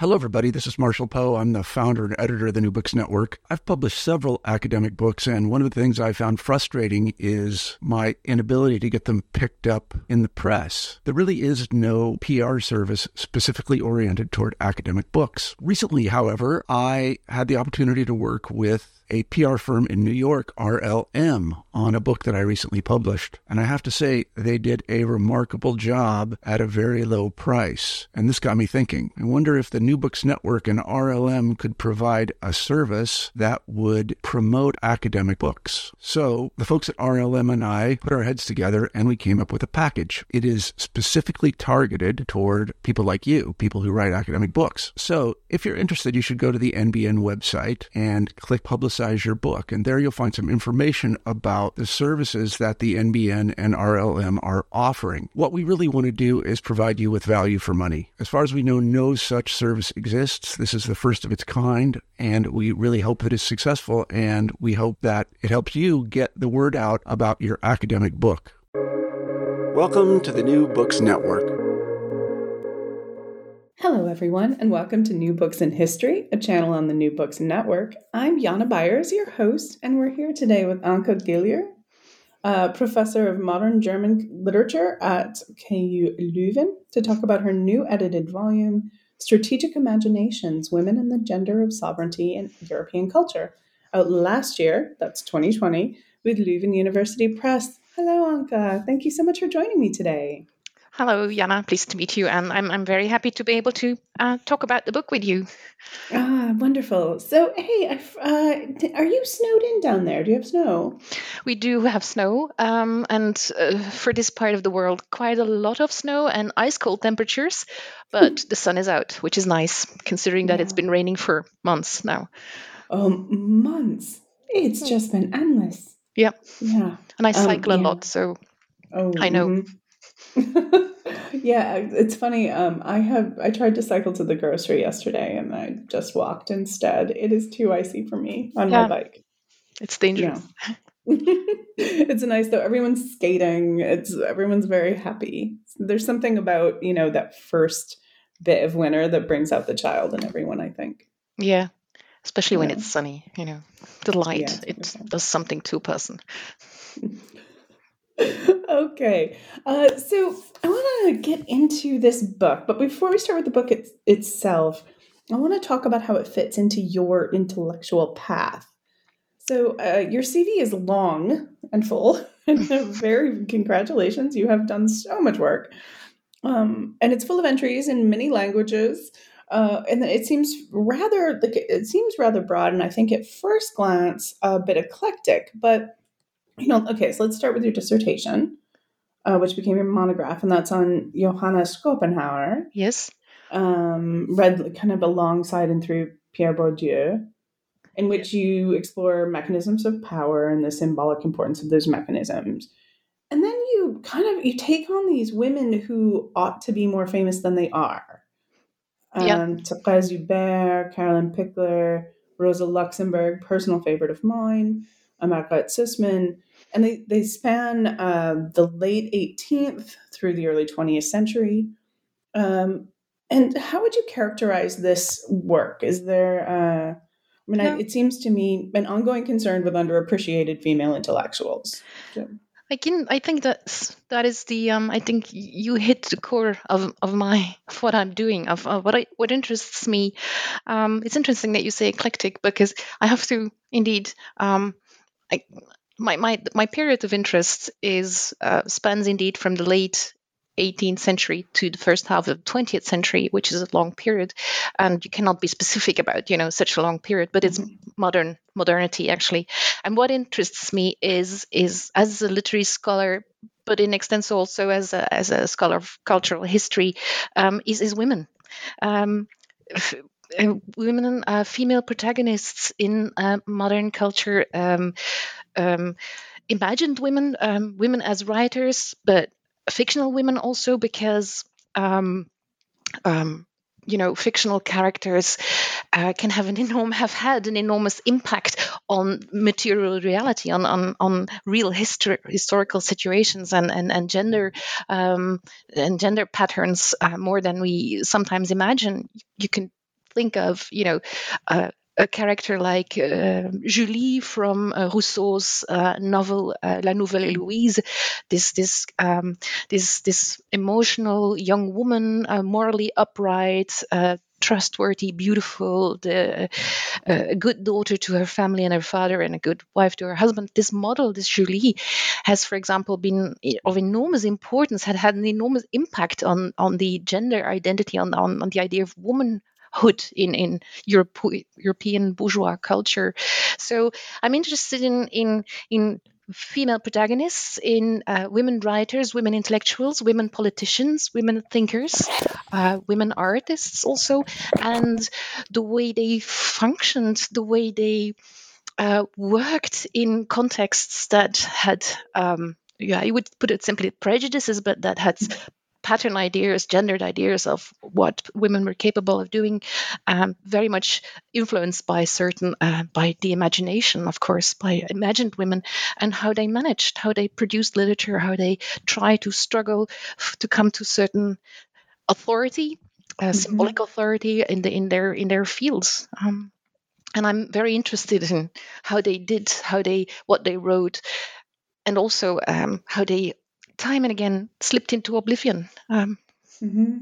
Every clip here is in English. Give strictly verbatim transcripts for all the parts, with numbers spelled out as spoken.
Hello, everybody. This is Marshall Poe. I'm the founder and editor of the New Books Network. I've published several academic books, and one of the things I found frustrating is my inability to get them picked up in the press. There really is no P R service specifically oriented toward academic books. Recently, however, I had the opportunity to work with a P R firm in New York, R L M, on a book that I recently published. And I have to say, they did a remarkable job at a very low price. And this got me thinking. I wonder if the New Books Network and R L M could provide a service that would promote academic books. So the folks at R L M and I put our heads together and we came up with a package. It is specifically targeted toward people like you, people who write academic books. So if you're interested, you should go to the N B N website and click Publicize Your Book. And there you'll find some information about the services that the N B N and R L M are offering. What we really want to do is provide you with value for money. As far as we know, no such service exists. This is the first of its kind, and we really hope that it's successful, and we hope that it helps you get the word out about your academic book. Welcome to the New Books Network. Hello, everyone, and welcome to New Books in History, a channel on the New Books Network. I'm Jana Byers, your host, and we're here today with Anke Gillier, uh, professor of modern German literature at K U Leuven, to talk about her new edited volume, Strategic Imaginations, Women and the Gender of Sovereignty in European Culture, out last year, that's twenty twenty, with Leuven University Press. Hello, Anke. Thank you so much for joining me today. Hello, Jana. Pleased to meet you. And I'm I'm very happy to be able to uh, talk about the book with you. Ah, wonderful. So, hey, uh, are you snowed in down there? Do you have snow? We do have snow, um, and uh, for this part of the world, quite a lot of snow and ice cold temperatures. But the sun is out, which is nice, considering that Yeah. it's been raining for months now. Um, months. It's just been endless. Yeah. Yeah. And I Um, cycle a yeah. lot, so Oh, I know. mhm. Yeah, it's funny. Um, I have I tried to cycle to the grocery yesterday, and I just walked instead. It is too icy for me on Yeah. my bike. It's dangerous. Yeah. It's nice though. Everyone's skating. It's everyone's very happy. There's something about, you know, that first bit of winter that brings out the child in everyone, I think. Yeah. Especially when Yeah. it's sunny, you know, the light, Yeah, it's it wonderful. does something to a person. Okay, uh, so I want to get into this book, but before we start with the book it, itself, I want to talk about how it fits into your intellectual path. So uh, your C V is long and full, and very congratulations, you have done so much work, um, and it's full of entries in many languages, uh, and it seems rather like it seems rather broad, and I think at first glance a bit eclectic, but you know, okay, so let's start with your dissertation, uh, which became your monograph, and that's on Johannes Schopenhauer, Yes. um, read kind of alongside and through Pierre Bourdieu, in which you explore mechanisms of power and the symbolic importance of those mechanisms. And then you kind of, you take on these women who ought to be more famous than they are. Yeah. Um, Thérèse Hubert, Caroline Pickler, Rosa Luxemburg, personal favorite of mine, Margaret Sussman, and they, they span uh, the late eighteenth through the early twentieth century. Um, and how would you characterize this work? Is there, uh, I mean, I, No. it seems to me an ongoing concern with underappreciated female intellectuals. So, I can. I think that's that is the. Um, I think you hit the core of, of my of what I'm doing of, of what I what interests me. Um, it's interesting that you say eclectic because I have to indeed. Um, I, my my my period of interest is uh, spans indeed from the late eighteenth century to the first half of the twentieth century, which is a long period, and you cannot be specific about you know such a long period, but it's mhm. modern modernity actually. And what interests me is is as a literary scholar, but in extenso also as a as a scholar of cultural history, um, is is women. Um, f- uh, Women, uh, female protagonists in uh, modern culture, um, um, imagined women, um, women as writers, but fictional women also, because um, um, you know, fictional characters uh, can have an enormous have had an enormous impact on material reality, on on, on real history, historical situations, and and and gender um, and gender patterns uh, more than we sometimes imagine. You can think of, you know, uh, a character like uh, Julie from uh, Rousseau's uh, novel uh, La Nouvelle Héloïse, this this um, this this emotional young woman, uh, morally upright, uh, trustworthy, beautiful, the, uh, a good daughter to her family and her father, and a good wife to her husband. This model, this Julie, has, for example, been of enormous importance, had had an enormous impact on on the gender identity, on on, on the idea of woman. Hood in in Europe, European bourgeois culture. So I'm interested in in in female protagonists, in uh, women writers, women intellectuals, women politicians, women thinkers, uh, women artists also, and the way they functioned, the way they uh, worked in contexts that had, um, yeah, I would put it simply, prejudices, but that had pattern ideas, gendered ideas of what women were capable of doing, um, very much influenced by certain, uh, by the imagination, of course, by imagined women, and how they managed, how they produced literature, how they try to struggle f- to come to certain authority, uh, mm-hmm. symbolic authority in the in their in their fields. Um, and I'm very interested in how they did, how they what they wrote, and also um, how they time and again slipped into oblivion. Um, mm-hmm.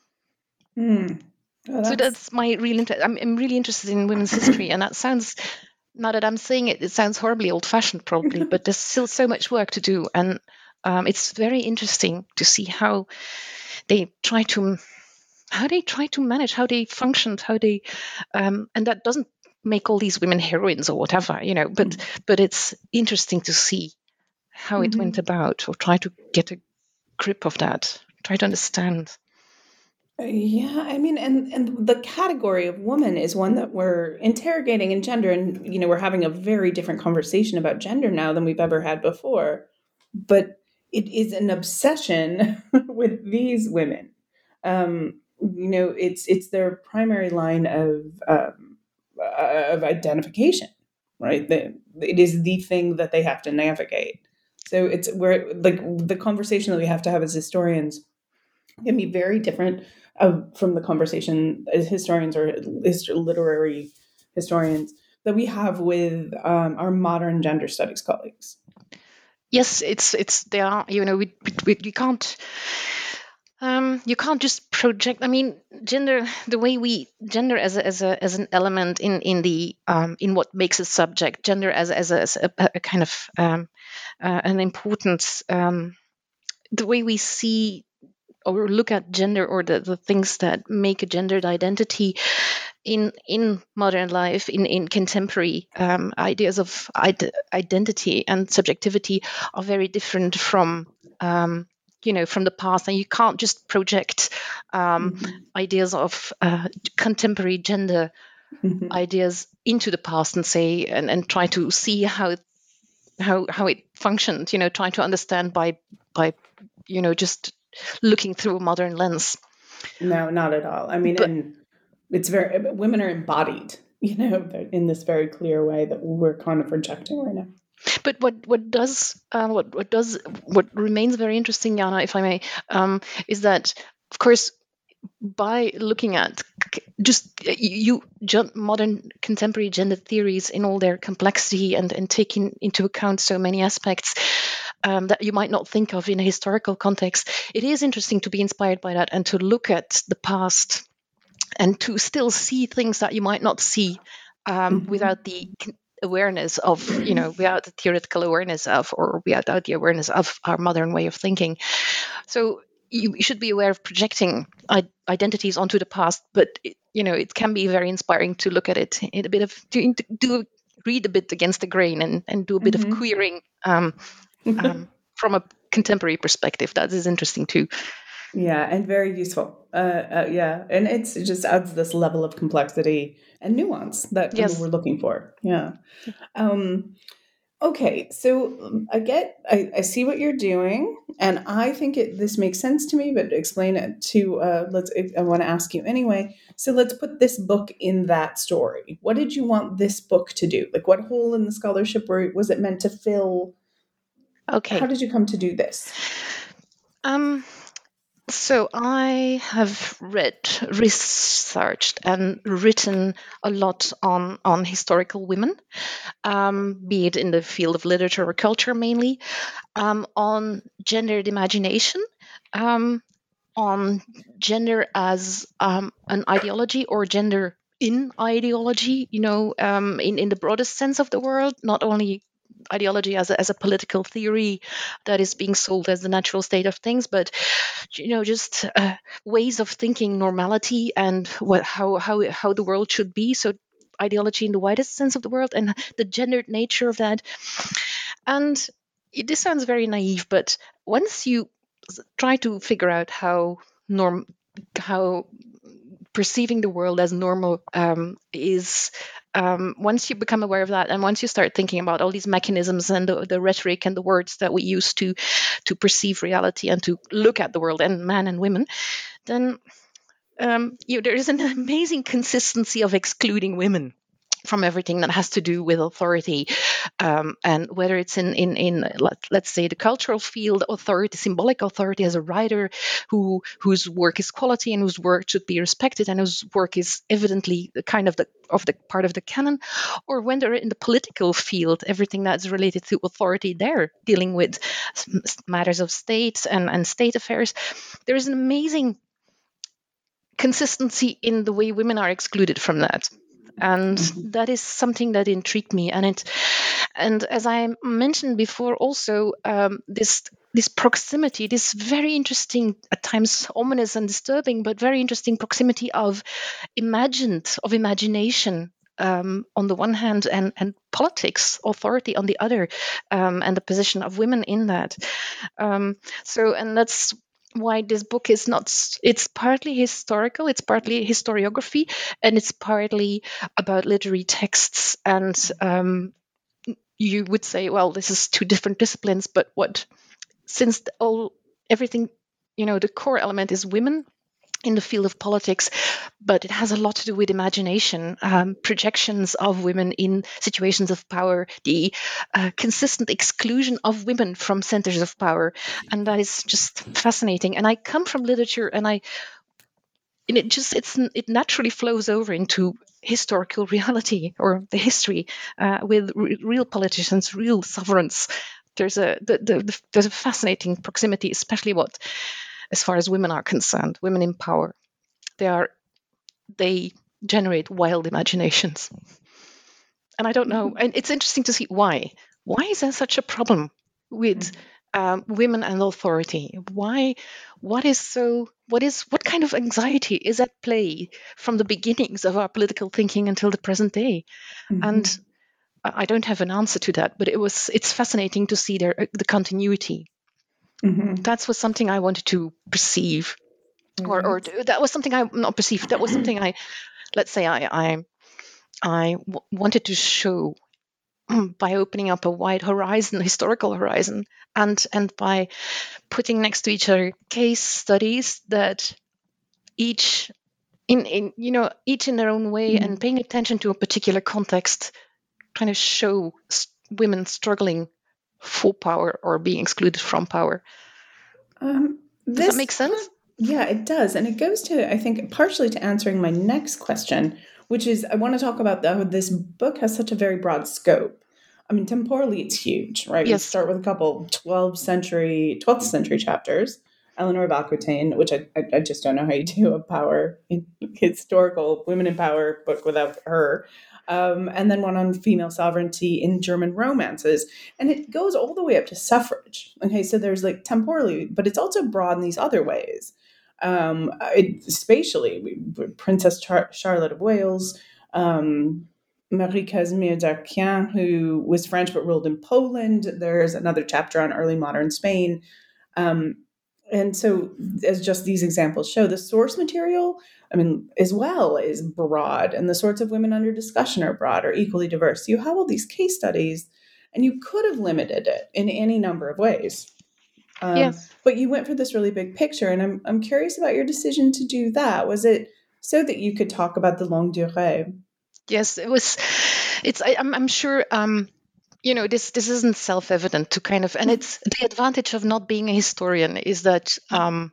mm. oh, that's... So that's my real interest. I'm, I'm really interested in women's history, and that sounds, now that I'm saying it, it sounds horribly old-fashioned probably, but there's still so much work to do, and um, it's very interesting to see how they try to, how they try to manage, how they functioned, how they, um, and that doesn't make all these women heroines or whatever, you know, but mm-hmm. but it's interesting to see how it mm-hmm. went about, or try to get a grip of that, try to understand. Yeah, I mean, and and the category of woman is one that we're interrogating in gender, and you know, we're having a very different conversation about gender now than we've ever had before. But it is an obsession with these women. Um, you know, it's it's their primary line of um, of identification, right? The, it is the thing that they have to navigate. So it's where, like, the conversation that we have to have as historians can be very different uh, from the conversation as historians or literary historians that we have with um, our modern gender studies colleagues. Yes, it's it's there are, you know, we we, we can't um, you can't just project. I mean, gender, the way we gender as a, as a as an element in in the um, in what makes a subject, gender as as a, as a, a kind of um, uh, an important um, the way we see or look at gender, or the, the things that make a gendered identity in in modern life, in in contemporary um, ideas of id- identity and subjectivity are very different from um, you know from the past, and you can't just project um, mm-hmm. ideas of uh, contemporary gender mm-hmm. ideas into the past and say and, and try to see how how how it functioned, you know, trying to understand by by you know just looking through a modern lens. No, not at all. I mean, but, and it's very, women are embodied, you know, in this very clear way that we're kind of projecting right now. But what what does uh, what what does what remains very interesting, Jana, if I may, um, is that, of course, by looking at just you, you modern contemporary gender theories in all their complexity and, and taking into account so many aspects um, that you might not think of in a historical context, it is interesting to be inspired by that and to look at the past and to still see things that you might not see um, mm-hmm. without the awareness of, you know, without the theoretical awareness of, or without the awareness of our modern way of thinking. So you should be aware of projecting identities onto the past, but it, you know, it can be very inspiring to look at it in a bit of to, to do read a bit against the grain and, and do a bit mm-hmm. of queering um, um, from a contemporary perspective. That is interesting too. Yeah, and very useful. Uh, uh, yeah, and it's, it just adds this level of complexity and nuance that yes. we're looking for. Yeah. Um, Okay, so I get, I, I see what you're doing, and I think it this makes sense to me. But explain it to uh, let's. I want to ask you anyway. So let's put this book in that story. What did you want this book to do? Like, what hole in the scholarship were, was it meant to fill? Okay, how did you come to do this? Um, So I have read, researched, and written a lot on, on historical women, um, be it in the field of literature or culture mainly, um, on gendered imagination, um, on gender as um, an ideology or gender in ideology, you know, um, in, in the broadest sense of the word, not only ideology as a, as a political theory that is being sold as the natural state of things, but you know, just uh, ways of thinking, normality, and what how how how the world should be. So ideology in the widest sense of the word, and the gendered nature of that. And it, this sounds very naive, but once you try to figure out how norm how perceiving the world as normal um, is um, once you become aware of that, and once you start thinking about all these mechanisms and the, the rhetoric and the words that we use to to perceive reality and to look at the world and man and women, then um, you know, there is an amazing consistency of excluding women from everything that has to do with authority, um, and whether it's in in in let, let's say the cultural field, authority, symbolic authority as a writer who whose work is quality and whose work should be respected and whose work is evidently the kind of the of the part of the canon, or when they're in the political field, everything that's related to authority, they're dealing with matters of state and and state affairs. There is an amazing consistency in the way women are excluded from that, and mm-hmm. that is something that intrigued me. And it and as I mentioned before also, um, this this proximity, this very interesting, at times ominous and disturbing, but very interesting proximity of imagined of imagination um, on the one hand, and and politics, authority on the other, um, and the position of women in that. Um, so and that's why this book is not, it's partly historical, it's partly historiography, and it's partly about literary texts. And um, you would say, well, this is two different disciplines, but what, since the, all everything, you know, the core element is women in the field of politics, but it has a lot to do with imagination, um, projections of women in situations of power, the uh, consistent exclusion of women from centers of power, and that is just fascinating. And I come from literature, and I, and it just it's it naturally flows over into historical reality or the history uh, with re- real politicians, real sovereigns. There's a the, the, the, there's a fascinating proximity, especially what. As far as women are concerned, women in power, they are, they generate wild imaginations. And I don't know, and it's interesting to see why. Why is there such a problem with um, women and authority? Why? What is so? What is? What kind of anxiety is at play from the beginnings of our political thinking until the present day? Mm-hmm. And I don't have an answer to that, but it was. It's fascinating to see there the continuity. Mm-hmm. That was something I wanted to perceive, mm-hmm. or, or that was something I not perceive. That was something I, let's say, I I, I w- wanted to show by opening up a wide horizon, historical horizon, and and by putting next to each other case studies that each in in you know each in their own way, mm-hmm. and paying attention to a particular context, kind of show women struggling for power or being excluded from power. Um, does this, that make sense? Yeah, it does. And it goes to, I think, partially to answering my next question, which is I want to talk about how this book has such a very broad scope. I mean, temporally, it's huge, right? Yes. We start with a couple twelfth century, twelfth century chapters. Eleanor of Aquitaine, which I, I, I just don't know how you do a power, historical women in power book without her. Um, and then one on female sovereignty in German romances. And it goes all the way up to suffrage. Okay, so there's like temporally, but it's also broad in these other ways. Um, it, spatially, we, Princess Char- Charlotte of Wales, um, Marie Casimir d'Arquien, who was French but ruled in Poland. There's another chapter on early modern Spain. Um, and so, as just these examples show, the source material, I mean, as well, is broad, and the sorts of women under discussion are broad or equally diverse. You have all these case studies, and you could have limited it in any number of ways. Um, yes. But you went for this really big picture, and I'm I'm curious about your decision to do that. Was it so that you could talk about the longue durée? Yes, it was. It's. I, I'm. I'm sure. Um, you know, this this isn't self-evident to kind of, and it's the advantage of not being a historian is that um,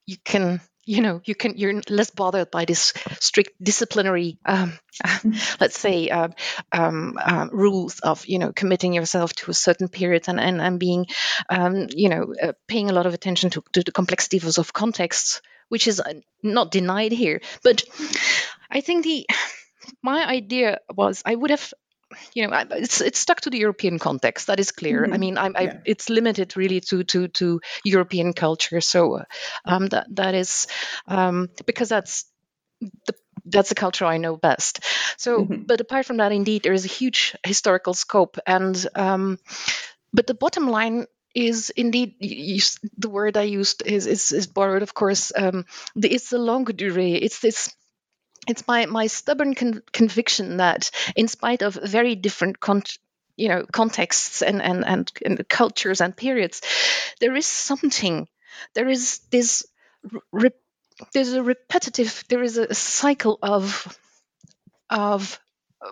you can, you know, you can, you're less bothered by this strict disciplinary, um, let's say, uh, um, uh, rules of, you know, committing yourself to a certain period and and, and being, um, you know, uh, paying a lot of attention to, to the complexities of contexts, which is uh, not denied here. But I think the my idea was I would have, you know, it's it's stuck to the European context. That is clear. Mm-hmm. I mean, I, I Yeah. it's limited really to to to European culture. So um, that that is um, because that's the that's the culture I know best. So, Mm-hmm. but apart from that, indeed, there is a huge historical scope, and um, but the bottom line is indeed you, you, the word I used is is, is borrowed, of course. Um, the, it's the longue durée. It's this. It's my my stubborn con- conviction that, in spite of very different con- you know contexts and, and and and cultures and periods, there is something. There is this. Re- there's a repetitive. There is a cycle of of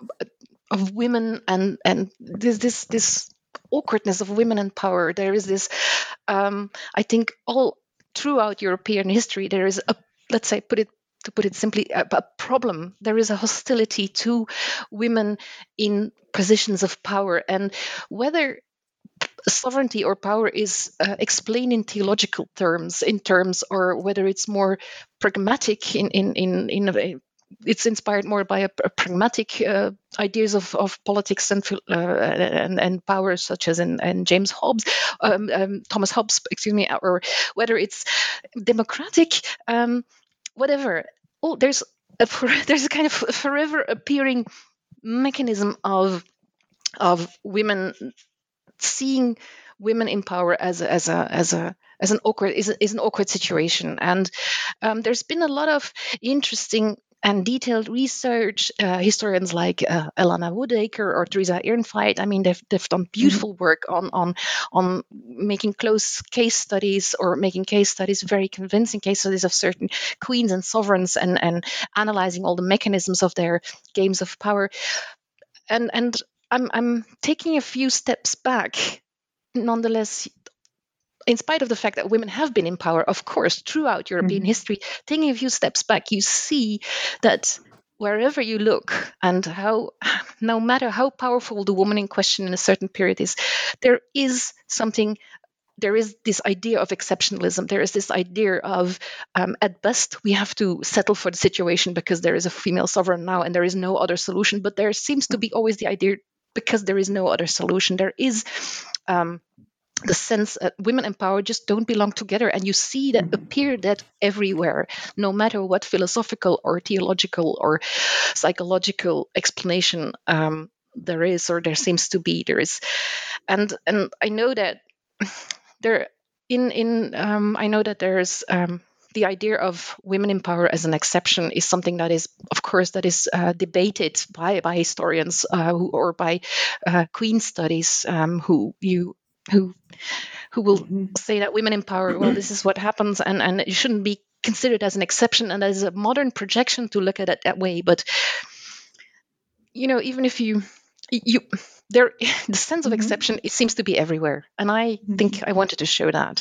of women and and there's this this awkwardness of women and power. There is this. Um, I think all throughout European history there is a, let's say, put it to put it simply, a, a problem. There is a hostility to women in positions of power, and whether sovereignty or power is uh, explained in theological terms, in terms, or whether it's more pragmatic in in in, in a, it's inspired more by a, a pragmatic uh, ideas of, of politics and, uh, and and power, such as in, in James Hobbes, um, um, Thomas Hobbes, excuse me, or whether it's democratic, um, whatever. Oh, there's a there's a kind of forever appearing mechanism of of women seeing women in power as a, as a as a as an awkward is, a, is an awkward situation, and um, there's been a lot of interesting and detailed research. Uh, historians like uh, Elana Woodacre or Teresa Ehrenfeit, I mean, they've they've done beautiful mm-hmm. work on on on making close case studies or making case studies, very convincing case studies of certain queens and sovereigns, and and analyzing all the mechanisms of their games of power. And and I'm I'm taking a few steps back, nonetheless, in spite of the fact that women have been in power, of course, throughout European mm-hmm. history. Taking a few steps back, you see that wherever you look, and how, no matter how powerful the woman in question in a certain period is, there is something. There is this idea of exceptionalism. There is this idea of, um, at best, we have to settle for the situation because there is a female sovereign now and there is no other solution. But there seems to be always the idea, because there is no other solution, there is um, the sense that women in power just don't belong together. And you see that appear that everywhere, no matter what philosophical or theological or psychological explanation um, there is, or there seems to be. There is, and and I know that. There, in in um, I know that there's um, the idea of women in power as an exception is something that is, of course, that is uh, debated by by historians uh, who, or by uh, queen studies um, who you who who will mm-hmm. say that women in power, well, this is what happens, and and it shouldn't be considered as an exception, and as a modern projection to look at it that way. But you know, even if you you there the sense of mm-hmm. exception, it seems to be everywhere, and I mm-hmm. think I wanted to show that.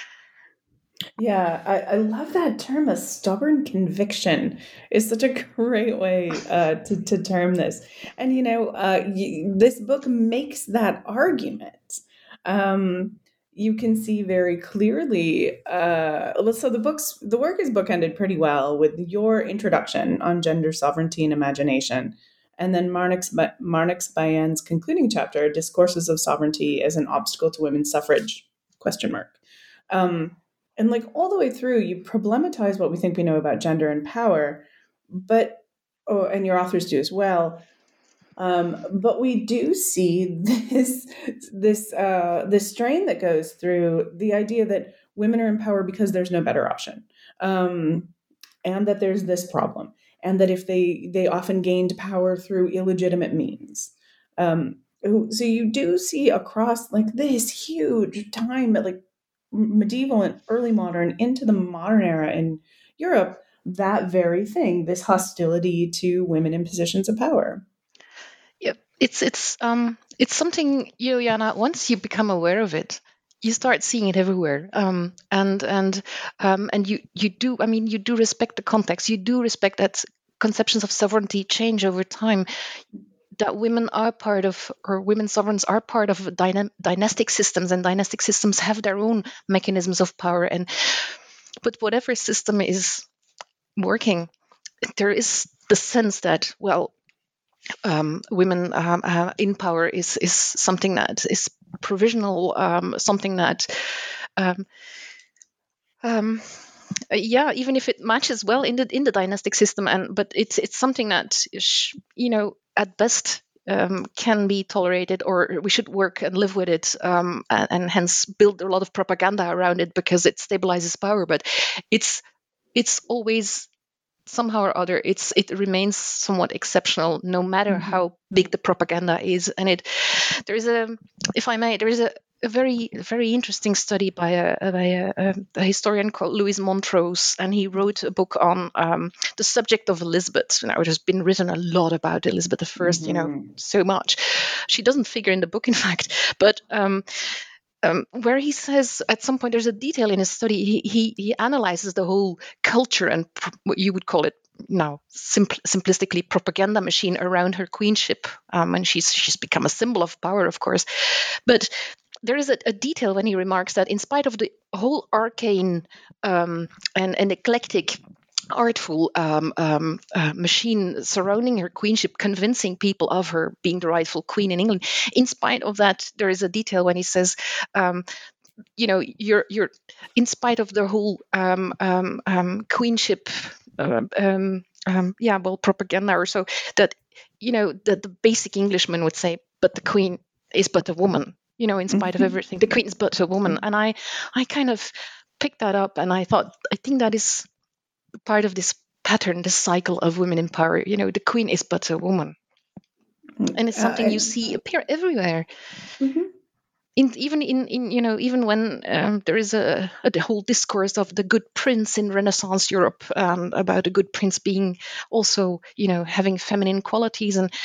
Yeah, I, I love that term. A stubborn conviction is such a great way uh, to, to term this. And, you know, uh, you, this book makes that argument. Um, you can see very clearly. Uh, so the books, the work is bookended pretty well with your introduction on gender sovereignty and imagination. And then Marnix, Marnix Bayen's concluding chapter, Discourses of Sovereignty as an Obstacle to Women's Suffrage, question mark. Um, and like all the way through, you problematize what we think we know about gender and power, but, oh, and your authors do as well. Um, but we do see this, this, uh, this strain that goes through the idea that women are in power because there's no better option. Um, and that there's this problem. And that if they, they often gained power through illegitimate means. Um, so you do see across like this huge time, like medieval and early modern into the modern era in Europe, that very thing, this hostility to women in positions of power. Yeah, it's it's um it's something, you know, Jana, once you become aware of it, you start seeing it everywhere, um, and and um, and you you do. I mean, you do respect the context. You do respect that conceptions of sovereignty change over time. That women are part of, or women sovereigns are part of dyna- dynastic systems, and dynastic systems have their own mechanisms of power. And but whatever system is working, there is the sense that, well, um, women um, uh, in power is is something that is provisional, um, something that. Um, um, yeah, even if it matches well in the in the dynastic system, and but it's it's something that sh- you know at best um, can be tolerated, or we should work and live with it, um, and, and hence build a lot of propaganda around it because it stabilizes power. But it's it's always somehow or other it's it remains somewhat exceptional, no matter Mm-hmm. how big the propaganda is. And it there is a, if I may, there is a a very, very interesting study by a, by a, a historian called Louise Montrose, and he wrote a book on um, the subject of Elizabeth. You know, it has been written a lot about Elizabeth the First. You know, Mm-hmm. so much. She doesn't figure in the book, in fact, but um, um, where he says at some point there's a detail in his study. He he, he analyzes the whole culture and pr- what you would call it now simpl- simplistically propaganda machine around her queenship, um, and she's she's become a symbol of power, of course, but there is a, a detail when he remarks that in spite of the whole arcane um, and, and eclectic, artful um, um, uh, machine surrounding her queenship, convincing people of her being the rightful queen in England, in spite of that, there is a detail when he says, um, you know, you're you're in spite of the whole um, um, um, queenship, uh, um, um, yeah, well, propaganda or so, that you know that the basic Englishman would say, but the queen is but a woman. You know, in spite of everything, the queen is but a woman. And I, I kind of picked that up, and I thought, I think that is part of this pattern, this cycle of women in power. You know, the queen is but a woman, and it's Uh, something you and, see appear everywhere. Mhm. In, even in, in you know even when um, there is a, a whole discourse of the good prince in Renaissance Europe, um, about a good prince being also you know having feminine qualities, and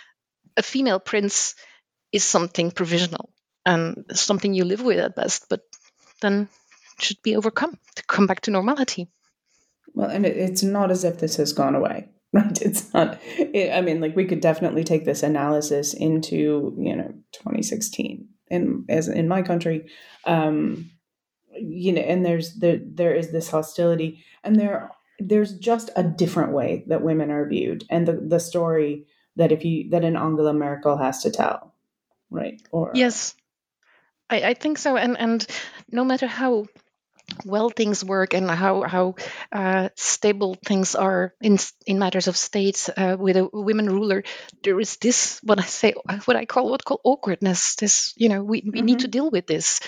a female prince is something provisional and something you live with at best, but then should be overcome to come back to normality. Well, and it, it's not as if this has gone away, right? It's not. It, I mean, like we could definitely take this analysis into you know twenty sixteen in as in my country, um, you know, and there's there there is this hostility, and there there's just a different way that women are viewed, and the the story that if you that an Angela Merkel has to tell, right? Or Yes, I, I think so. And and no matter how well things work and how how uh, stable things are in in matters of state, uh, with a women ruler, there is this what I say what I call what call awkwardness. This you know we, we need to Mhm. deal with this.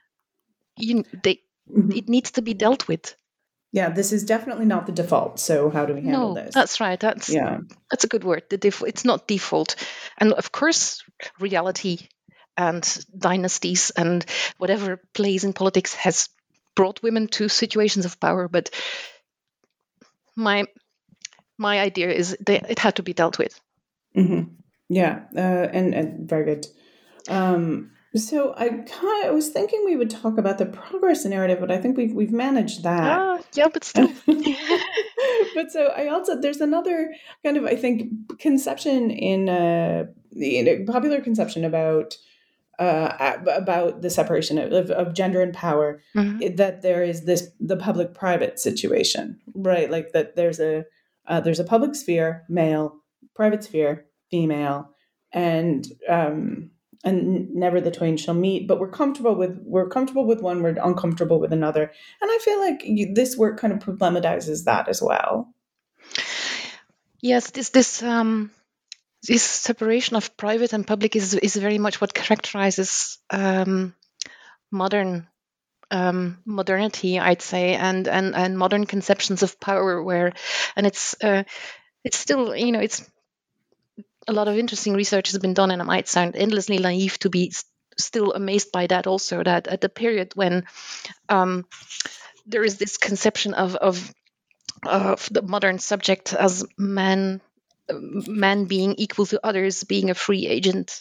You, they, Mhm. it needs to be dealt with. Yeah, this is definitely not the default. So how do we handle No, this? that's right. That's Yeah. that's a good word. The def- it's not default, and of course, reality and dynasties and whatever plays in politics has brought women to situations of power. But my my idea is that it had to be dealt with. Mm-hmm. Yeah, uh, and, and very good. Um, so I kind of was thinking we would talk about the progress narrative, but I think we've we've managed that. Ah, yeah, but still, But so I also there's another kind of I think conception in uh, the popular conception about uh, about the separation of, of gender and power, Mhm. that there is this the public private situation, right? Like that there's a uh, there's a public sphere, male, private sphere, female, and um, and never the twain shall meet. But we're comfortable with we're comfortable with one, we're uncomfortable with another, and I feel like you, this work kind of problematizes that as well. Yes, this this um this separation of private and public is is very much what characterizes um, modern um, modernity, I'd say, and, and and modern conceptions of power, where, and it's uh, it's still, you know, it's a lot of interesting research has been done, and it might sound endlessly naive to be s- still amazed by that. Also, that at the period when um, there is this conception of of of the modern subject as man, man being equal to others, being a free agent,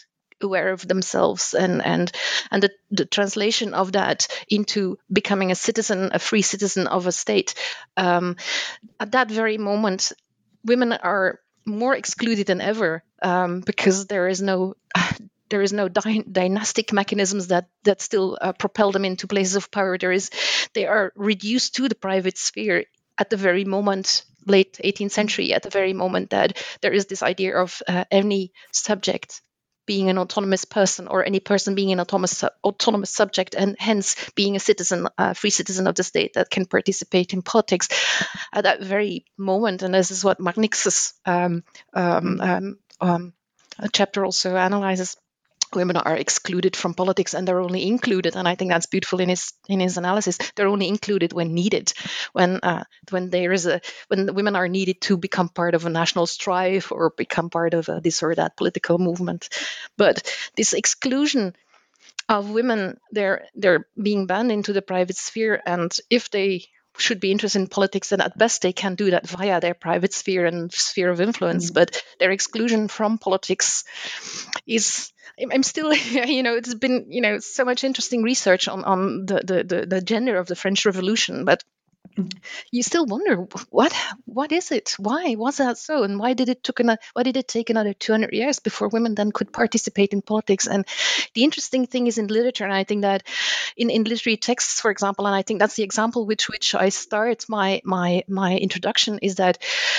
aware of themselves, and and and the, the translation of that into becoming a citizen, a free citizen of a state. Um, at that very moment, women are more excluded than ever, um, because there is no there is no dy- dynastic mechanisms that that still uh, propel them into places of power. There is they are reduced to the private sphere at the very moment, late eighteenth century, at the very moment that there is this idea of uh, any subject being an autonomous person, or any person being an autonomous autonomous subject, and hence being a citizen, a free citizen of the state that can participate in politics at that very moment. And this is what Marnix's um, um, um, um, chapter also analyzes. Women are excluded from politics, and they're only included, and I think that's beautiful in his in his analysis. They're only included when needed, when uh, when there is a when the women are needed to become part of a national strife or become part of a, this or that political movement. But this exclusion of women, they're they're being banned into the private sphere, and if they should be interested in politics, then at best they can do that via their private sphere and sphere of influence. Mm-hmm. But their exclusion from politics is, I'm still, you know, it's been, you know, so much interesting research on, on the, the, the, the gender of the French Revolution, but you still wonder what what is it? Why was that so? And why did it took an, why did it take another two hundred years before women then could participate in politics? And the interesting thing is in literature, and I think that in, in literary texts, for example, and I think that's the example with which I start my my my introduction, is that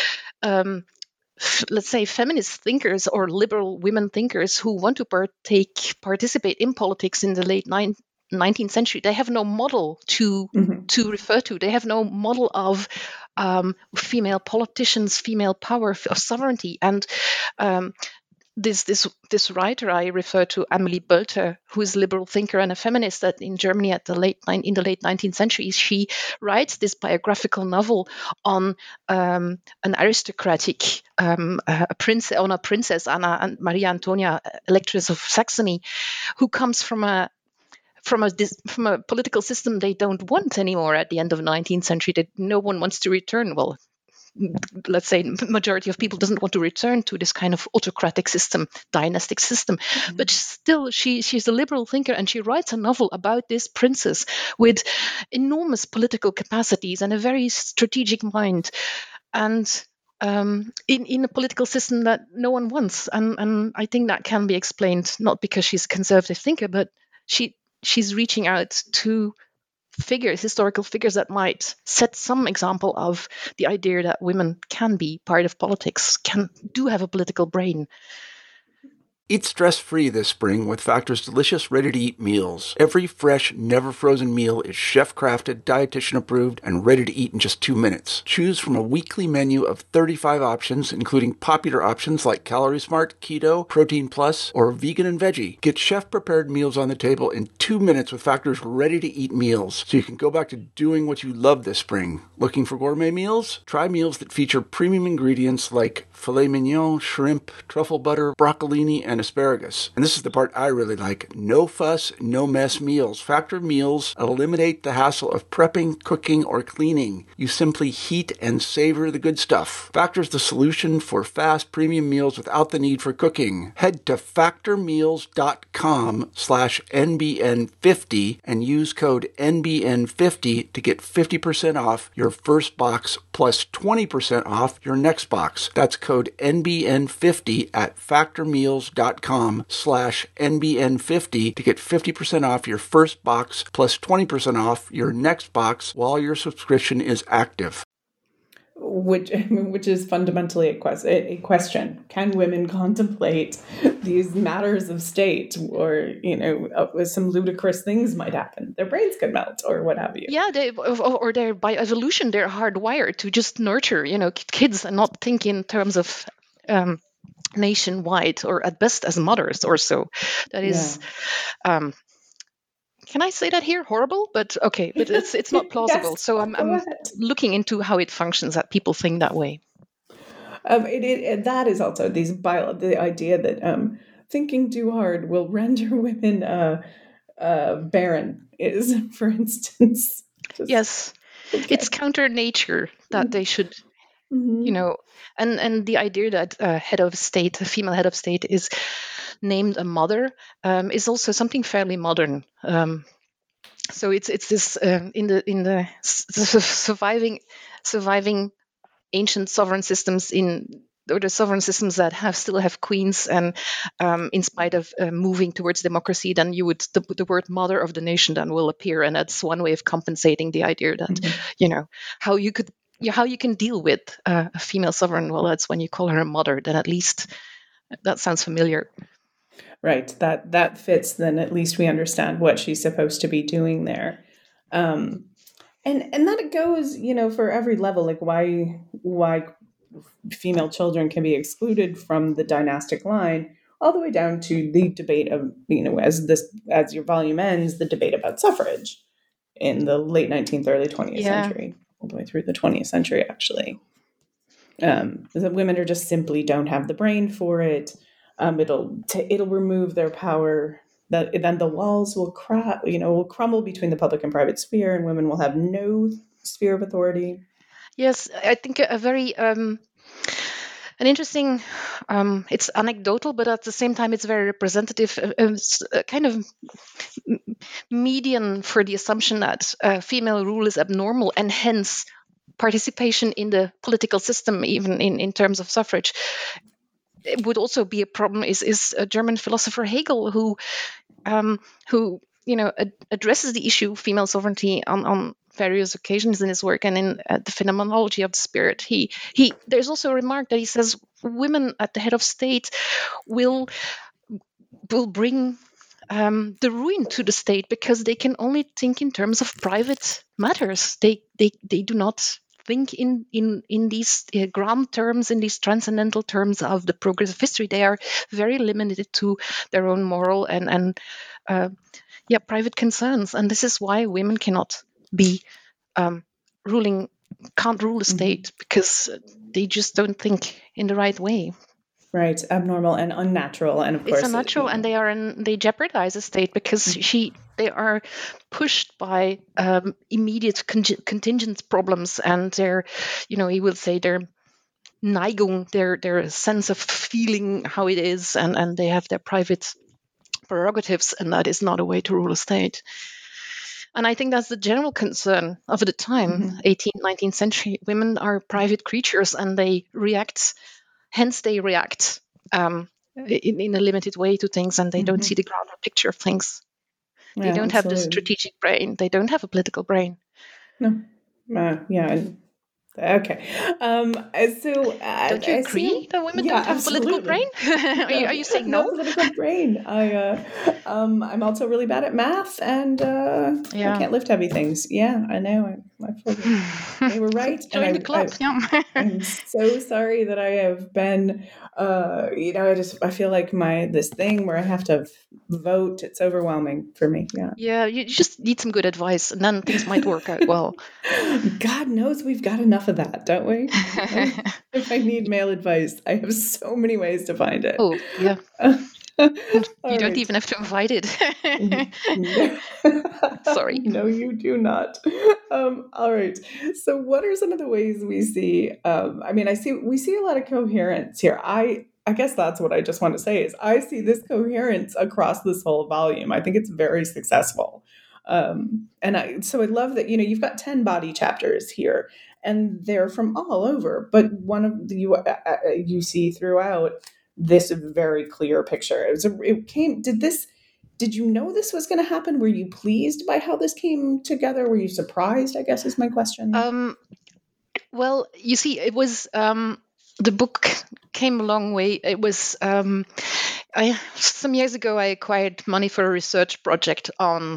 um, let's say feminist thinkers or liberal women thinkers who want to partake participate in politics in the late nineteenth nineteenth century, they have no model to mm-hmm. to refer to. They have no model of um, female politicians, female power, of sovereignty. And um, this this this writer I refer to, Amelie Bölter, who is a liberal thinker and a feminist, that in Germany at the late in the late nineteenth century, she writes this biographical novel on um, an aristocratic um, a princess, on a princess Anna and Maria Antonia, Electress of Saxony, who comes from a From a from a political system they don't want anymore at the end of the nineteenth century, that no one wants to return. Well, let's say majority of people doesn't want to return to this kind of autocratic system, dynastic system. Mm-hmm. But still, she she's a liberal thinker, and she writes a novel about this princess with enormous political capacities and a very strategic mind, and Um, in, in a political system that no one wants. And, and I think that can be explained not because she's a conservative thinker, but she she's reaching out to figures, historical figures that might set some example of the idea that women can be part of politics, can do have a political brain. Eat stress-free this spring with Factor's delicious, ready-to-eat meals. Every fresh, never-frozen meal is chef-crafted, dietitian-approved, and ready to eat in just two minutes. Choose from a weekly menu of thirty-five options, including popular options like Calorie Smart, Keto, Protein Plus, or Vegan and Veggie. Get chef-prepared meals on the table in two minutes with Factor's ready-to-eat meals, so you can go back to doing what you love this spring. Looking for gourmet meals? Try meals that feature premium ingredients like filet mignon, shrimp, truffle butter, broccolini, and asparagus. And this is the part I really like. No fuss, no mess meals. Factor meals eliminate the hassle of prepping, cooking, or cleaning. You simply heat and savor the good stuff. Factor's the solution for fast premium meals without the need for cooking. Head to factormeals.com slash NBN50 and use code N B N fifty to get fifty percent off your first box plus twenty percent off your next box. That's code N B N fifty at factormeals.com slash NBN50 to get fifty percent off your first box plus twenty percent off your next box while your subscription is active. Which, which is fundamentally a, quest, a question. Can women contemplate these matters of state, or, you know, uh, some ludicrous things might happen? Their brains could melt, or what have you. Yeah, they, or they're by evolution, they're hardwired to just nurture, you know, kids and not think in terms of um, nationwide, or at best as mothers or so. That is... Yeah. Um, Can I say that here? Horrible, but okay, but it's it's not plausible. Yes, so I'm, I'm looking into how it functions that people think that way. Um, it, it, that is also these bio, the idea that um, thinking too hard will render women uh, uh, barren is, for instance. Just, yes, okay. It's counter nature that they should, mm-hmm. you know, and and the idea that a head of state, a female head of state, is named a mother um, is also something fairly modern. Um, so it's it's this um, in the in the s- s- surviving surviving ancient sovereign systems in or the sovereign systems that have still have queens, and um, in spite of uh, moving towards democracy, then you would the, the word mother of the nation then will appear, and that's one way of compensating the idea that Mhm. you know how you could yeah, how you can deal with uh, a female sovereign. Well, that's when you call her a mother. Then at least that sounds familiar. Right. That that fits. Then at least we understand what she's supposed to be doing there. Um, and and that goes, you know, for every level. Like why why female children can be excluded from the dynastic line, all the way down to the debate of, you know, as this as your volume ends, the debate about suffrage in the late nineteenth, early twentieth Yeah. century, all the way through the twentieth century, actually. Um, that women are just simply don't have the brain for it. Um, it'll t- it'll remove their power. That then the walls will crack, you know, will crumble between the public and private sphere, and women will have no sphere of authority. Yes, I think a, a very um, an interesting. Um, it's anecdotal, but at the same time, it's very representative. Uh, uh, s- uh, kind of m- median for the assumption that uh, female rule is abnormal, and hence participation in the political system, even in, in terms of suffrage, it would also be a problem. Is is a German philosopher Hegel, who um, who you know ad- addresses the issue of female sovereignty on, on various occasions in his work, and in uh, the phenomenology of the spirit. He he. There's also a remark that he says women at the head of state will will bring um, the ruin to the state, because they can only think in terms of private matters. They they they do not think in in in these uh, grand terms, in these transcendental terms of the progress of history. They are very limited to their own moral and and uh, yeah private concerns, and this is why women cannot be um, ruling can't rule the state, because they just don't think in the right way. Right, abnormal and unnatural, and of It's course, unnatural, you know, and they are in, they jeopardize the state, because she they are pushed by um, immediate con- contingent problems, and their, you know, he will say their Neigung, their their sense of feeling how it is, and and they have their private prerogatives, and that is not a way to rule a state. And I think that's the general concern of the time, Mhm. eighteenth, nineteenth century. Women are private creatures, and they react, hence they react um, in, in a limited way to things, and they don't Mhm. see the grander picture of things. They Yeah, don't have the absolutely. strategic brain. They don't have a political brain. No, uh, yeah, and- okay. Um, uh, so uh, Don't you I see. agree that women Yeah, don't have a political brain? absolutely. are, you, No, are you saying no no? political brain. I, uh, um, I'm also really bad at math, and uh, I Yeah. can't lift heavy things. Yeah, I know. I, I fully, they were right, and Join the I, club. I, Yeah. I'm so sorry that I have been, uh, you know, I just I feel like my this thing where I have to vote. It's overwhelming for me. Yeah. Yeah, you just need some good advice, and then things might work out well. God knows we've got enough of that, don't we? If I need male advice, I have so many ways to find it. Oh, yeah. All You don't right. even have to invite it. No. Sorry. No, you do not. Um, all right. So, what are some of the ways we see? Um, I mean, I see we see a lot of coherence here. I I guess that's what I just want to say is I see this coherence across this whole volume. I think it's very successful. Um, and I so I love that, you know, you've got ten body chapters here, and they're from all over. But one of the you uh, uh, you see throughout this very clear picture. It was a, it came. Did this? Did you know this was going to happen? Were you pleased by how this came together? Were you surprised? I guess is my question. Um, well, you see, it was um, the book came a long way. It was um, I some years ago I acquired money for a research project on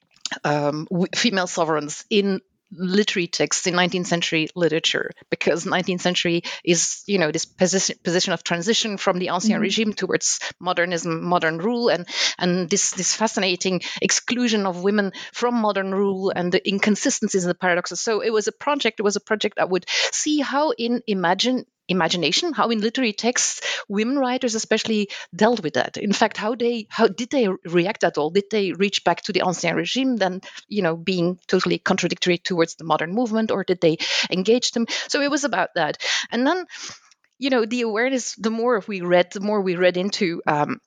um, w- female sovereigns in literary texts in nineteenth century literature, because nineteenth century is, you know, this position, position of transition from the ancien Mhm. regime towards modernism, modern rule, and and this this fascinating exclusion of women from modern rule, and the inconsistencies and the paradoxes. So it was a project it was a project that would see how in imagine imagination, how in literary texts women writers especially dealt with that. In fact, how they how did they react at all? Did they reach back to the ancien regime, then, you know, being totally contradictory towards the modern movement, or did they engage them? So it was about that. And then, you know, the awareness, the more we read the more we read into um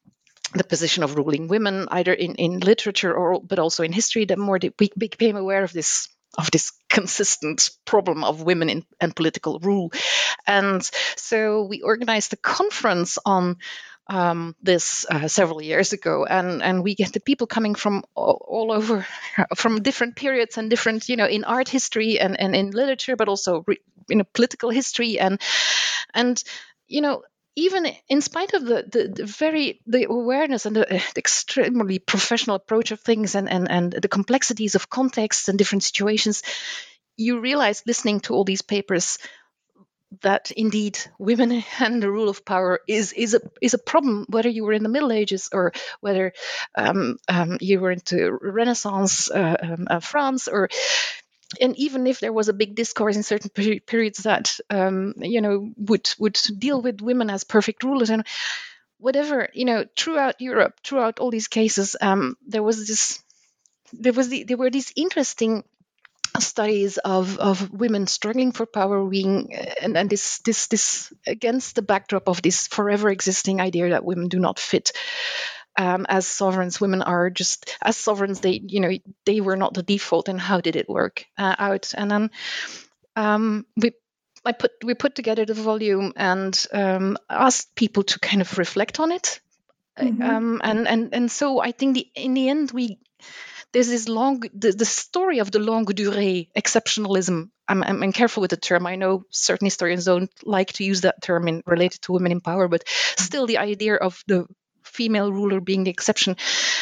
the position of ruling women, either in, in literature or but also in history, the more that we became aware of this of this consistent problem of women in and political rule. And so we organized a conference on um, this uh, several years ago, and and we get the people coming from all, all over, from different periods and different, you know, in art history and, and in literature, but also re, you know, political history and and you know. Even in spite of the, the, the very the awareness and the, the extremely professional approach of things and, and, and the complexities of contexts and different situations, you realize listening to all these papers that indeed women and the rule of power is is a is a problem, whether you were in the Middle Ages or whether um, um, you were into Renaissance uh, um, uh, France, or and even if there was a big discourse in certain peri- periods that um, you know would would deal with women as perfect rulers and whatever, you know, throughout Europe, throughout all these cases, um, there was this, there was the, there were these interesting studies of, of women struggling for power, being and, and this this this against the backdrop of this forever existing idea that women do not fit. Um, as sovereigns, women are just as sovereigns. They, you know, they were not the default. And how did it work uh, out? And then um, we, I put, we put together the volume and um, asked people to kind of reflect on it. Mm-hmm. Um, and and and so I think the in the end we there's this long the, the story of the longue durée exceptionalism. I'm, I'm I'm careful with the term. I know certain historians don't like to use that term in related to women in power, but still the idea of the female ruler being the exception,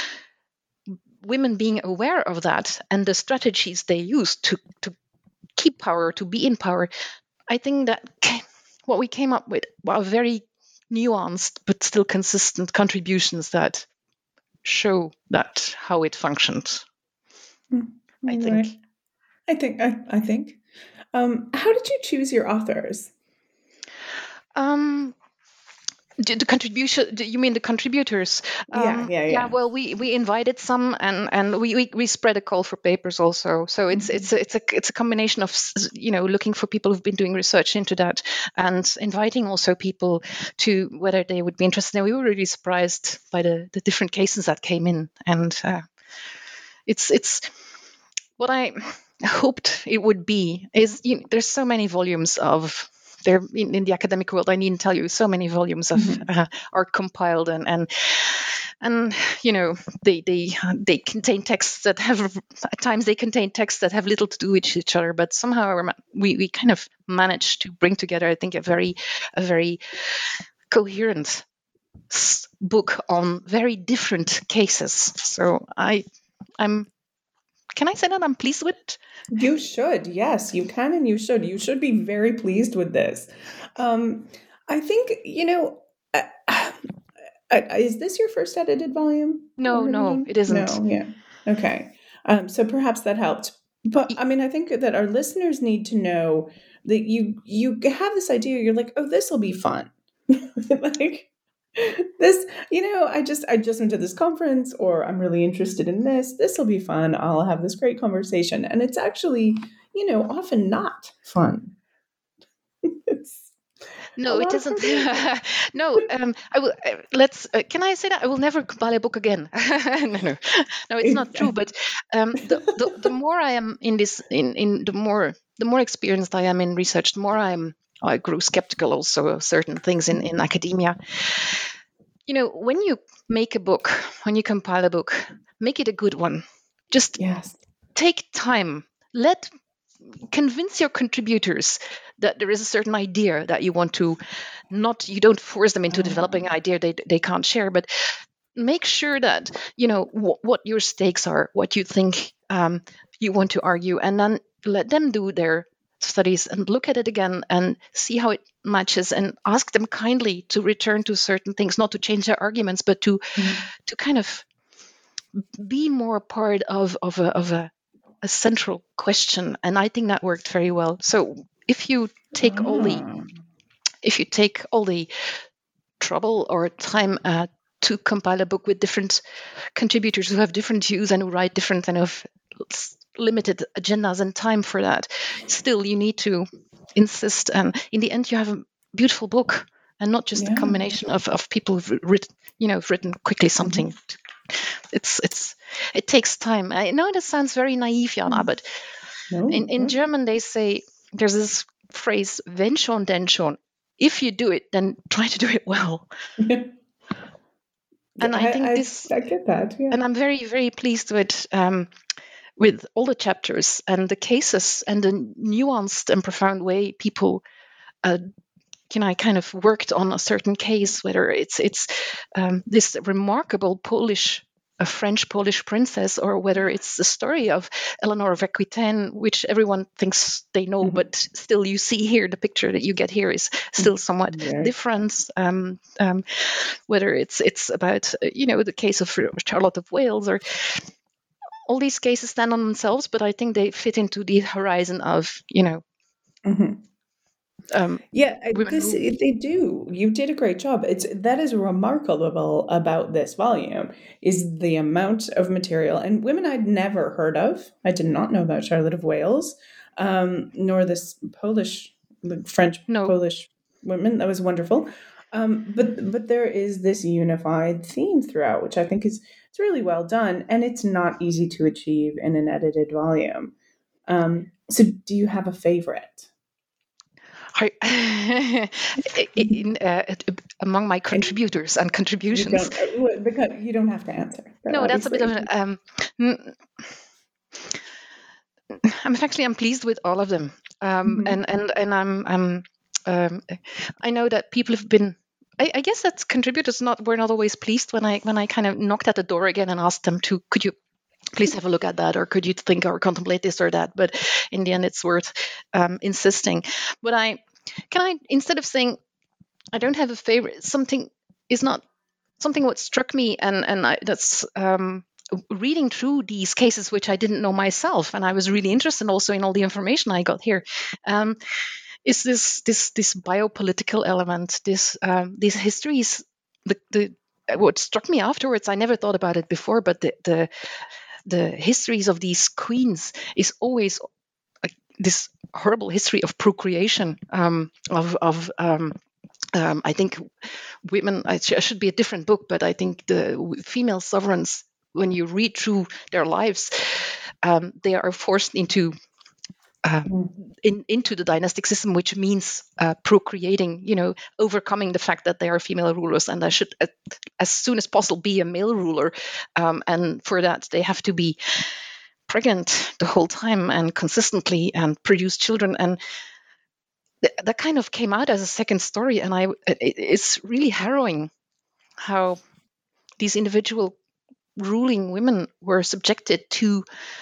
women being aware of that and the strategies they use to, to keep power, to be in power, I think that what we came up with were very nuanced but still consistent contributions that show that how it functioned. Mm-hmm. I think. I think. I, I think. Um, how did you choose your authors? Um. The contribution, you mean the contributors? Um, yeah, yeah, yeah. Yeah, well, we, we invited some, and, and we, we, we spread a call for papers also. So it's mm-hmm. it's a, it's a it's a combination of, you know, looking for people who've been doing research into that, and inviting also people to whether they would be interested. And we were really surprised by the, the different cases that came in, and uh, it's it's what I hoped it would be. Is you know, there's so many volumes of. There in, in the academic world, I needn't tell you, so many volumes of mm-hmm. uh, are compiled, and and and you know they they they contain texts that have at times they contain texts that have little to do with each other, but somehow we we kind of managed to bring together, I think, a very a very coherent book on very different cases. So I I'm. Can I say that I'm pleased with it? You should. Yes, you can and you should. You should be very pleased with this. Um, I think, you know, uh, uh, is this your first edited volume? No, no, it isn't. No, yeah. Okay. Um, so perhaps that helped. But I mean, I think that our listeners need to know that you you have this idea. You're like, oh, this will be fun. Like, this, you know, I just I just went to this conference, or I'm really interested in this. This will be fun. I'll have this great conversation. And it's actually, you know, often not fun. It's no, it isn't. no, um, I will. Uh, let's. Uh, can I say that I will never compile a book again? no, no, no. It's not true. But um, the, the the more I am in this, in in the more the more experienced I am in research, the more I am. I grew skeptical also of certain things in, in academia. You know, when you make a book, when you compile a book, make it a good one. Just yes. take time. Let convince your contributors that there is a certain idea that you want to not, you don't force them into developing an idea they they can't share, but make sure that, you know, w- what your stakes are, what you think um, you want to argue, and then let them do their studies and look at it again and see how it matches, and ask them kindly to return to certain things, not to change their arguments, but to mm-hmm. to kind of be more part of of a, of a, a central question. And I think that worked very well. So if you take oh. all the if you take all the trouble or time uh, to compile a book with different contributors who have different views and who write different kind of limited agendas and time for that, still you need to insist, and in the end you have a beautiful book and not just Yeah. a combination of, of people who've written, you know, written quickly something. Mm-hmm. It's it's it takes time. I know this sounds very naive, Jana, but no, in, in no. German they say there's this phrase, wenn schon, denn schon. If you do it, then try to do it well. And I, I think I, this, I get that. Yeah. And I'm very, very pleased with um, with all the chapters and the cases and the nuanced and profound way people, uh, you know, kind of worked on a certain case. Whether it's it's um, this remarkable Polish, a French Polish princess, or whether it's the story of Eleanor of Aquitaine, which everyone thinks they know, mm-hmm. but still you see here, the picture that you get here is still somewhat yeah. different. Um, um, whether it's it's about, you know, the case of Charlotte of Wales, or all these cases stand on themselves, but I think they fit into the horizon of, you know, mm-hmm. Um, yeah, this, they do. You did a great job. It's that is remarkable about this volume is the amount of material and women I'd never heard of. I did not know about Charlotte of Wales, um, nor this Polish, French, no. Polish women. That was wonderful. Um, but but there is this unified theme throughout, which I think is it's really well done, and it's not easy to achieve in an edited volume. Um, so, do you have a favorite? in, uh, among my contributors and contributions, you don't, because you don't have to answer. No, that's a bit of an. Um, I'm actually I'm pleased with all of them, um, mm-hmm. and and and I'm I'm um, I know that people have been. I, I guess that contributors not were not always pleased when I when I kind of knocked at the door again and asked them to could you please have a look at that, or could you think or contemplate this or that? But in the end, it's worth um, insisting. But I can I instead of saying I don't have a favorite, something is not something what struck me, and and I, that's um, reading through these cases which I didn't know myself, and I was really interested also in all the information I got here. Um, is this this this biopolitical element? This um, these histories, the the what struck me afterwards. I never thought about it before, but the the the histories of these queens is always like this horrible history of procreation, um, of of um, um, I think women. I, sh- I should be a different book, but I think the female sovereigns, when you read through their lives, um, they are forced into uh, in, into the dynastic system, which means uh, procreating. You know, overcoming the fact that they are female rulers, and they should, uh, as soon as possible, be a male ruler. Um, and for that, they have to be pregnant the whole time and consistently and produce children. And th- that kind of came out as a second story, and I it, it's really harrowing how these individual ruling women were subjected to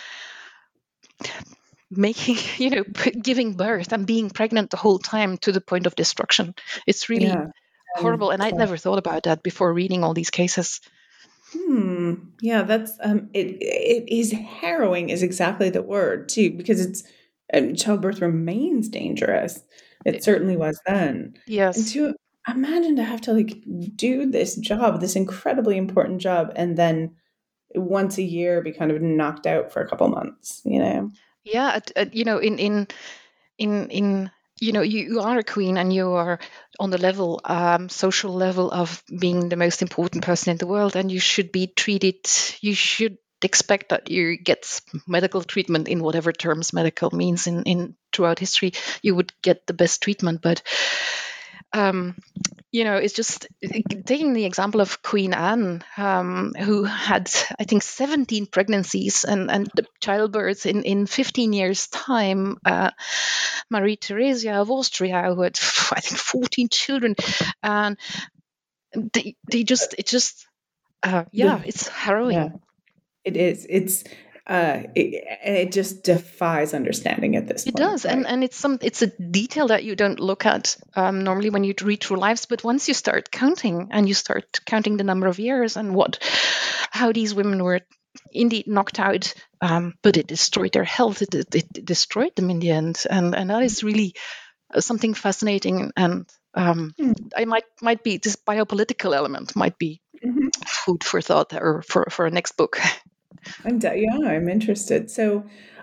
making, you know, giving birth and being pregnant the whole time to the point of destruction. It's really yeah. horrible, and I'd never thought about that before reading all these cases. Hmm. Yeah, that's um. It it is harrowing is exactly the word too, because it's um, childbirth remains dangerous. It, it certainly was then. Yes. And to imagine to have to like do this job, this incredibly important job, and then once a year be kind of knocked out for a couple months. You know. Yeah, at, at, you know, in in in in you know, you, you are a queen, and you are on the level, um, social level of being the most important person in the world, and you should be treated. You should expect that you get medical treatment in whatever terms medical means in in throughout history. You would get the best treatment, but. Um, you know, it's just taking the example of Queen Anne, um, who had, I think, seventeen pregnancies and, and childbirths in, in fifteen years' time. Uh, Marie Theresia of Austria, who had, I think, fourteen children. And they, they just, it just, uh, yeah, it's harrowing. Yeah, it is. It's, Uh, it, it just defies understanding at this it point. It does, right? and and it's some it's a detail that you don't look at um, normally when you read through lives. But once you start counting, and you start counting the number of years and what, how these women were indeed knocked out, um, but it destroyed their health. It, it, it destroyed them in the end, and and that is really something fascinating. And um, mm. I might might be this biopolitical element might be mm-hmm. food for thought or for for a next book. I'm, yeah, I'm interested. So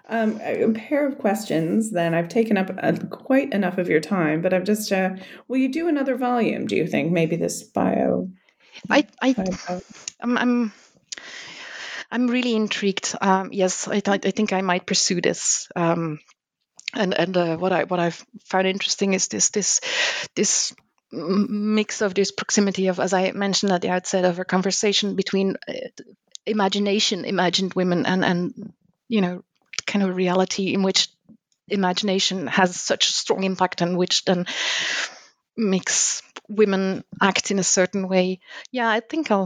um, a pair of questions. Then I've taken up uh, quite enough of your time, but I've just, uh, will you do another volume, do you think? Maybe this bio... I, I, bio I'm, I'm, I'm really intrigued. Um, yes, I, I think I might pursue this. Um, and and uh, what I what I've found interesting is this this this mix of this proximity of, as I mentioned at the outset of our conversation, between uh, imagination, imagined women, and and you know, kind of reality in which imagination has such strong impact, and which then makes women act in a certain way. Yeah, I think I'll.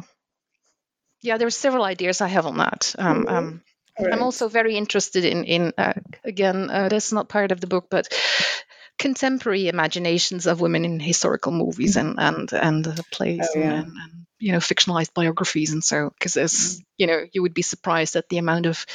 Yeah, there's several ideas I have on that. Um, Mm-hmm. um, Right. I'm also very interested in, in uh, again, uh, that's not part of the book, but contemporary imaginations of women in historical movies and and and uh, plays Oh, and, yeah. and, and you know, fictionalized biographies, and so, because there's, you know, you would be surprised at the amount of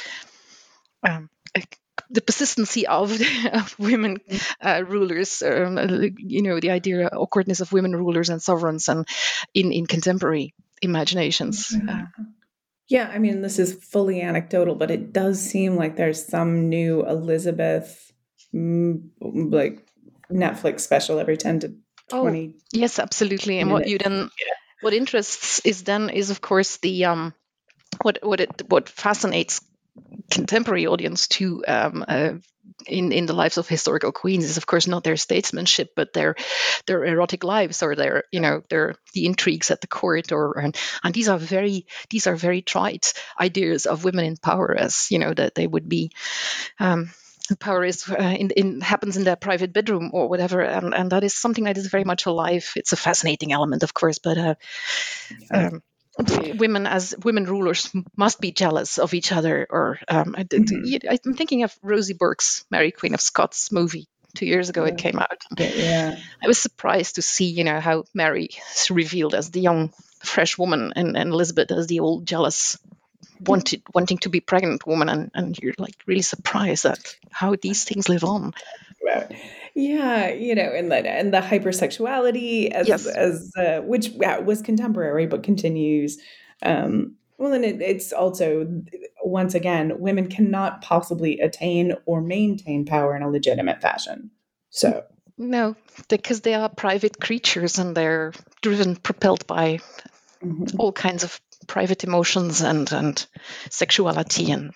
um, the persistency of, of women uh, rulers, um, you know, the idea awkwardness of women rulers and sovereigns, and in in contemporary imaginations. Uh, Yeah, I mean, this is fully anecdotal, but it does seem like there's some new Elizabeth, mm, like Netflix special every ten to twenty. Oh, yes, absolutely. And what you then, what interests is then is of course the um, what what it what fascinates contemporary audience too, um, uh, in in the lives of historical queens is of course not their statesmanship, but their their erotic lives, or their, you know, their the intrigues at the court, or and, and these are very these are very trite ideas of women in power, as you know, that they would be. Um, power is uh, in, in happens in their private bedroom or whatever, and, and that is something that is very much alive. It's a fascinating element, of course, but uh, um, women as women rulers must be jealous of each other. Or um, I, Mm-hmm. I'm thinking of Rosie Burke's Mary Queen of Scots movie. Two years ago, it came out. Yeah, I was surprised to see, you know, how Mary is revealed as the young, fresh woman, and, and Elizabeth as the old, jealous, wanted wanting to be pregnant woman, and, and you're like really surprised at how these things live on. right. Yeah, you know, and the and the hypersexuality as Yes. as uh, which yeah, was contemporary but continues. Um, well, and it, it's also, once again, women cannot possibly attain or maintain power in a legitimate fashion. So No, because they are private creatures, and they're driven, propelled by mm-hmm. all kinds of private emotions and and sexuality, and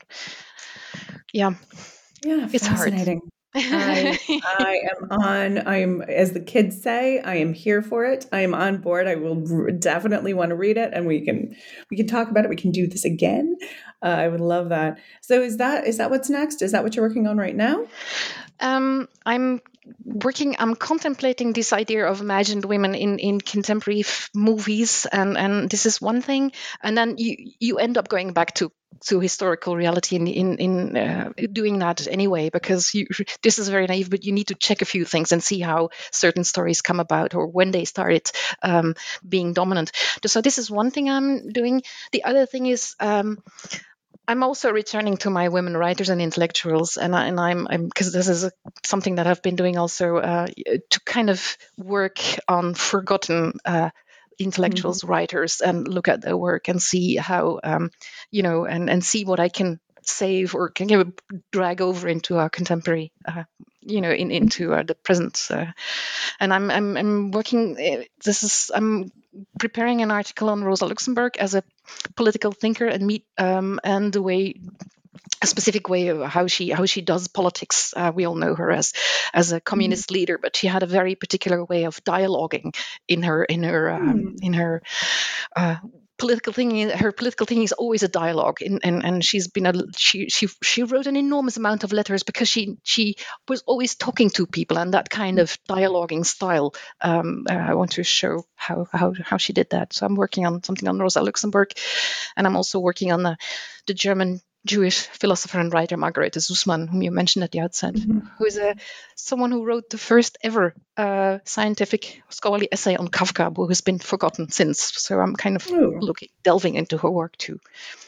yeah, Yeah, it's hard. fascinating. I I am on. I'm, as the kids say, I am here for it. I am on board. I will r- definitely want to read it, and we can we can talk about it. We can do this again. Uh, I would love that. So is that is that what's next? Is that what you're working on right now? Um, I'm working. I'm contemplating this idea of imagined women in in contemporary f- movies, and and this is one thing. And then you you end up going back to to historical reality in in in uh, doing that anyway, because you this is very naive, but you need to check a few things and see how certain stories come about, or when they started um, being dominant. So this is one thing I'm doing. The other thing is. Um, I'm also returning to my women writers and intellectuals, and, I, and I'm because this is a, something that I've been doing also, uh, to kind of work on forgotten uh, intellectuals, mm-hmm. writers, and look at their work and see how, um, you know, and, and see what I can save or can, you know, drag over into our contemporary, uh, you know, in, into uh, the present. Uh, and I'm, I'm I'm working. This is I'm preparing an article on Rosa Luxemburg as a political thinker, and meet um, and the way. A specific way of how she how she does politics. Uh, we all know her as as a communist mm-hmm. leader, but she had a very particular way of dialoguing in her in her um, mm. in her uh, political thinking. Her political thinking is always a dialogue, in, and and she's been a she she she wrote an enormous amount of letters because she she was always talking to people, and that kind of dialoguing style. Um, uh, I want to show how how how she did that. So I'm working on something on Rosa Luxemburg, and I'm also working on the the German Jewish philosopher and writer Margarete Sussman, whom you mentioned at the outset, mm-hmm. who is a someone who wrote the first ever uh, scientific scholarly essay on Kafka, who has been forgotten since. So I'm kind of Ooh. looking, delving into her work too.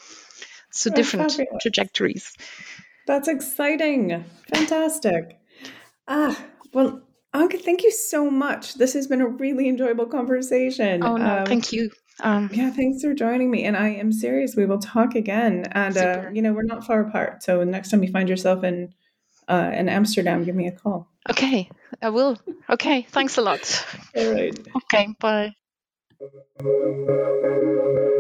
So different fabulous. trajectories. That's exciting. Fantastic. Ah, well, Anke, thank you so much. This has been a really enjoyable conversation. Oh, no, um, thank you. Um, yeah, thanks for joining me. And I am serious. We will talk again. And, uh, you know, we're not far apart. So next time you find yourself in uh, in Amsterdam, give me a call. Okay, I will. Okay, thanks a lot. All right. Okay, bye.